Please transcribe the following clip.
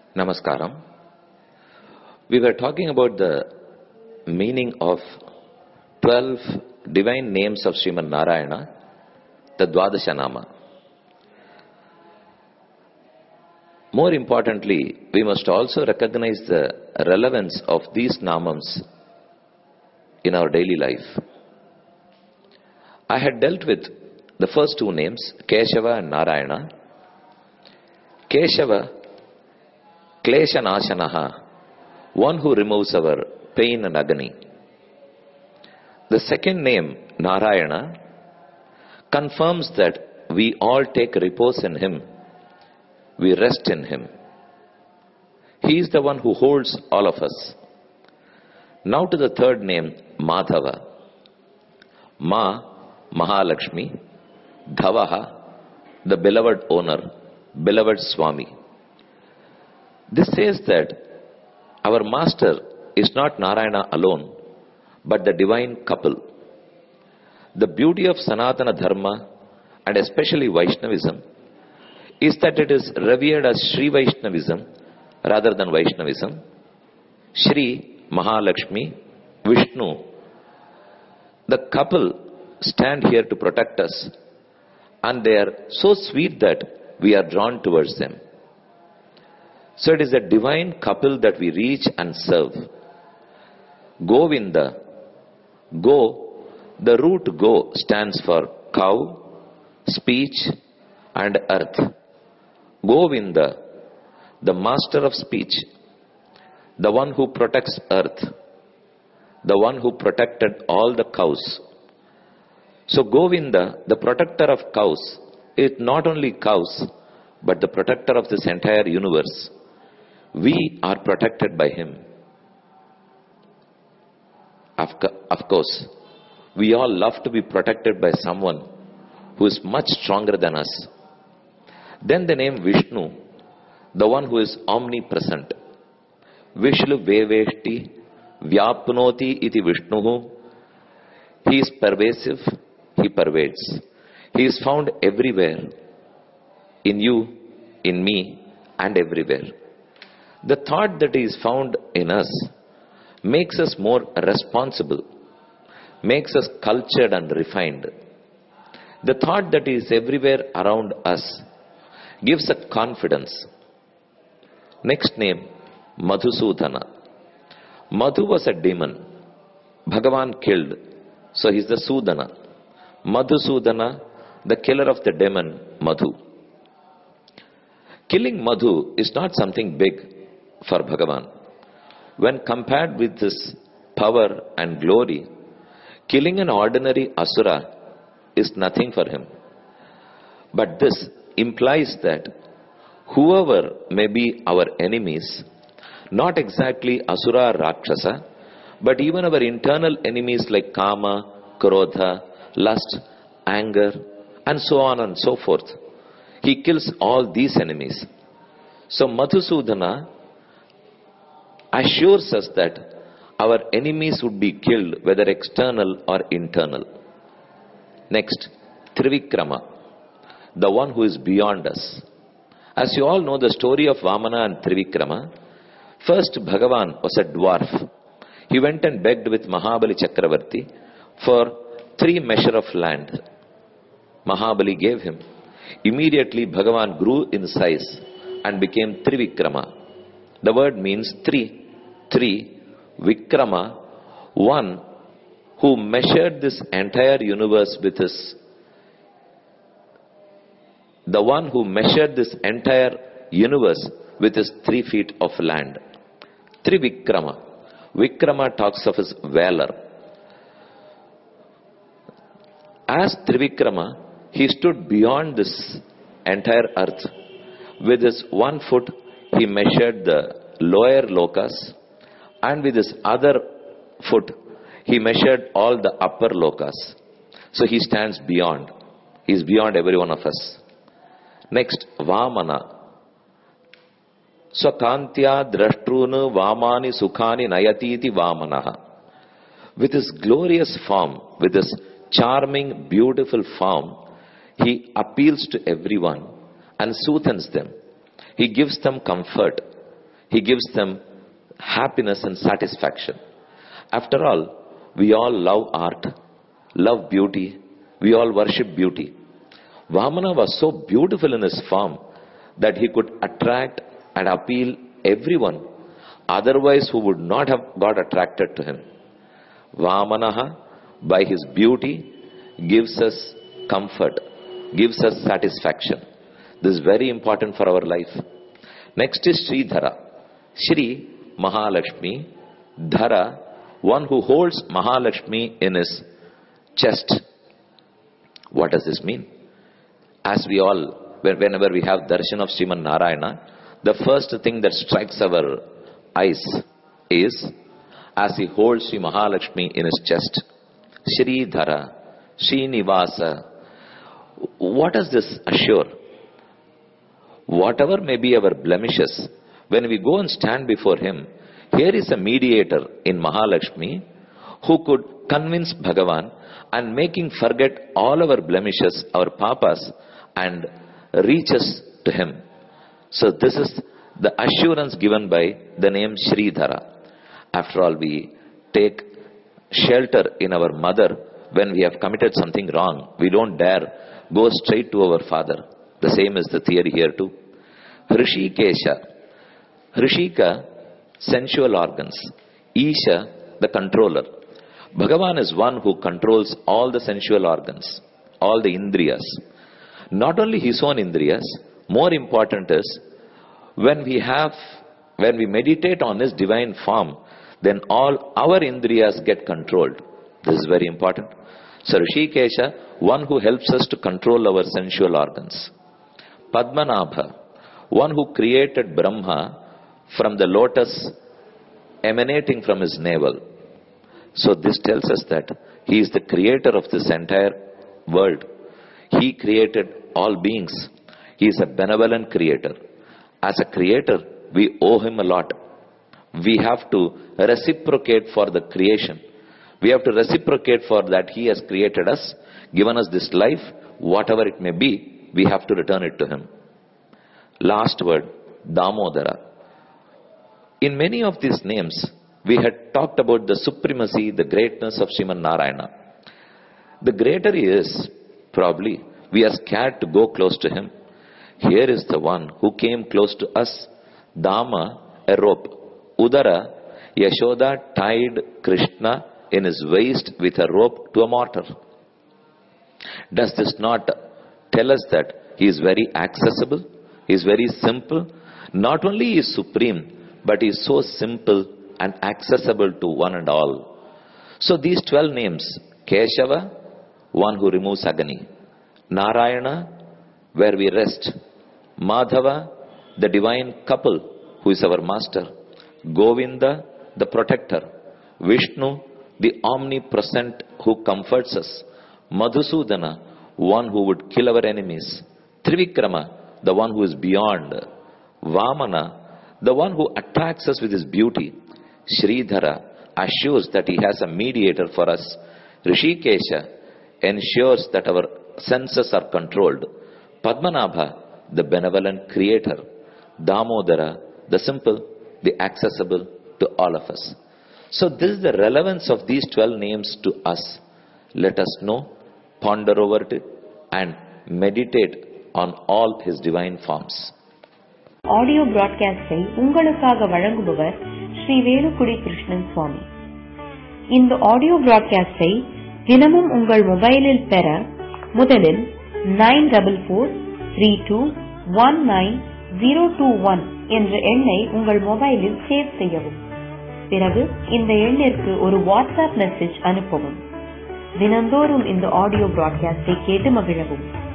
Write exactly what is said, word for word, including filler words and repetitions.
Namaskaram. We were talking about the meaning of twelve divine names of Sriman Narayana, the Dwadasha Nama. More importantly, we must also recognize the relevance of these namams in our daily life. I had dealt with the first two names, Keshava and Narayana. Keshava, Klesha Nashanaha, one who removes our pain and agony. The second name, Narayana, confirms that we all take repose in Him. We rest in Him. He is the one who holds all of us. Now to the third name, Madhava. Ma, Mahalakshmi. Dhavaha, the beloved owner, beloved Swami. This says that our master is not Narayana alone, but the divine couple. The beauty of Sanatana Dharma, and especially Vaishnavism, is that it is revered as Sri Vaishnavism rather than Vaishnavism. Sri, Mahalakshmi, Vishnu, the couple stand here to protect us, and they are so sweet that we are drawn towards them. So it is a divine couple that we reach and serve. Govinda, Go, the root Go stands for cow, speech and earth. Govinda, the master of speech, the one who protects earth, the one who protected all the cows. So Govinda, the protector of cows, is not only cows, but the protector of this entire universe. We are protected by Him. Of, of course, we all love to be protected by someone who is much stronger than us. Then the name Vishnu, the one who is omnipresent. Vishnu Veveshti Vyapnoti iti Vishnuhu. He is pervasive, He pervades. He is found everywhere, in you, in me, and everywhere. The thought that He is found in us makes us more responsible, makes us cultured and refined. The thought that He is everywhere around us gives a confidence. Next name, Madhusudana. Madhu was a demon. Bhagavan killed, so he is the Sudana. Madhusudana, the killer of the demon, Madhu. Killing Madhu is not something big for Bhagavan. When compared with his power and glory, killing an ordinary asura is nothing for him. But this implies that whoever may be our enemies, not exactly asura or rakshasa, but even our internal enemies like kama, krodha, lust, anger, and so on and so forth, he kills all these enemies. So Madhusudana assures us that our enemies would be killed, whether external or internal. Next, Trivikrama, the one who is beyond us. As you all know the story of Vamana and Trivikrama, first Bhagavan was a dwarf. He went and begged with Mahabali Chakravarti for three measure of land. Mahabali gave him. Immediately Bhagavan grew in size and became Trivikrama. The word means three. Three, Vikrama, one who measured this entire universe with his, the one who measured this entire universe with his three feet of land. Trivikrama. Vikrama talks of his valor. As Trivikrama, he stood beyond this entire earth. With his one foot, he measured the lower lokas, and with his other foot, he measured all the upper lokas. So he stands beyond. He is beyond every one of us. Next, Vamana. Swakantya drashtrunu Vamani Sukhani Nayatiti Vamanaha. With his glorious form, with his charming, beautiful form, he appeals to everyone and soothes them. He gives them comfort. He gives them happiness and satisfaction. After all, we all love art, love beauty, we all worship beauty. Vamana was so beautiful in his form that he could attract and appeal everyone, otherwise who would not have got attracted to him. Vamanaha, by his beauty, gives us comfort, gives us satisfaction. This is very important for our life. Next is Sridhara. Shri, Mahalakshmi. Dhara, one who holds Mahalakshmi in his chest. What does this mean? As we all, whenever we have darshan of Sriman Narayana, the first thing that strikes our eyes is as he holds Sri Mahalakshmi in his chest. Shri Dhara, Shri Nivasa. What does this assure? Whatever may be our blemishes, when we go and stand before him, here is a mediator in Mahalakshmi who could convince Bhagavan and making forget all our blemishes, our papas, and reach us to him. So this is the assurance given by the name Sridhara. After all, we take shelter in our mother when we have committed something wrong. We don't dare go straight to our father. The same is the theory here too. Hrishikesha. Hrishika, sensual organs. Isha, the controller. Bhagavan is one who controls all the sensual organs, all the indriyas. Not only his own indriyas, more important is when we have, when we meditate on his divine form, then all our indriyas get controlled. This is very important. So Hrishikesha, one who helps us to control our sensual organs. Padmanabha, one who created Brahma from the lotus emanating from his navel. So this tells us that he is the creator of this entire world. He created all beings. He is a benevolent creator. As a creator, we owe him a lot. We have to reciprocate for the creation. We have to reciprocate for that he has created us, given us this life, whatever it may be, we have to return it to him. Last word, Damodara. In many of these names, we had talked about the supremacy, the greatness of Sriman Narayana. The greater he is, probably, we are scared to go close to him. Here is the one who came close to us. Dama, a rope. Udara, Yashoda tied Krishna in his waist with a rope to a mortar. Does this not tell us that he is very accessible? He is very simple. Not only he is supreme, but he is so simple and accessible to one and all. So these twelve names, Keshava, one who removes agony. Narayana, where we rest. Madhava, the divine couple who is our master. Govinda, the protector. Vishnu, the omnipresent who comforts us. Madhusudana, one who would kill our enemies. Trivikrama, the one who is beyond. Vamana, the one who attracts us with his beauty. Sridhara assures that he has a mediator for us. Hrishikesha ensures that our senses are controlled. Padmanabha, the benevolent creator. Damodara, the simple, the accessible to all of us. So this is the relevance of these twelve names to us. Let us know, ponder over it, and meditate on all his divine forms. Audio பிராட்காஸ்டை உங்களுக்காக வழங்குபவர் ஸ்ரீ வேலுக்குடி கிருஷ்ணன் சுவாமி. இந்த audio பிராட்காஸ்டை தினமும் உங்கள் மொபைலில் பெற முதலில் nine double four three two one nine zero two one என்ற எண்ணை உங்கள் மொபைலில் சேவ் செய்யவும். பிறகு இந்த எண்ணிற்கு ஒரு வாட்ஸ்அப் மெசேஜ் அனுப்பவும். தினந்தோறும் இந்த ஆடியோ பிராட்காஸ்டை கேட்டு மகிழவும்.